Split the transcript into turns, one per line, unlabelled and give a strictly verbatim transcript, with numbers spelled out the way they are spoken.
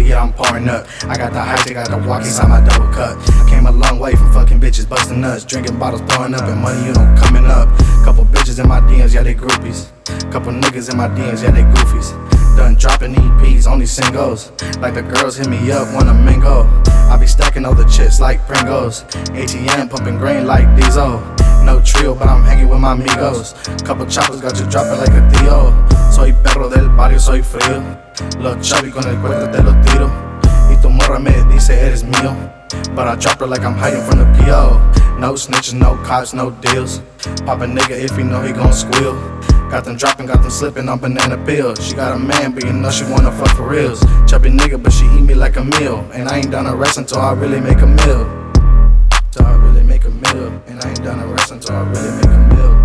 yeah, I'm pouring up. I got the high, they got the walk inside my double cut. I came a long way from fucking bitches, busting nuts, drinking bottles, throwing up, and money, you know, coming up. Couple bitches in my D Ms, yeah, they groupies. Couple niggas in my D Ms, yeah, they goofies. Done dropping E Ps, only singles. Like the girls hit me up, wanna mingle. I be stacking all the chips like Pringles. A T M pumping grain like Diesel. No trio, but I'm hanging with my amigos. Couple choppers got you dropping like a tío. Soy perro del barrio, soy frío. Lil' chubby con el cuerpo te lo tiro. Y tu morra me dice eres mío. But I drop her like I'm hiding from the P O. No snitches, no cops, no deals. Pop a nigga if you know he gon' squeal. Got them dropping, got them slipping on banana pills. She got a man, but you know she wanna fuck for reals. Chubby nigga, but she eat me like a meal. And I ain't down to rest until I really make a meal. Till I really make a meal. And I ain't down to rest until I really make a meal.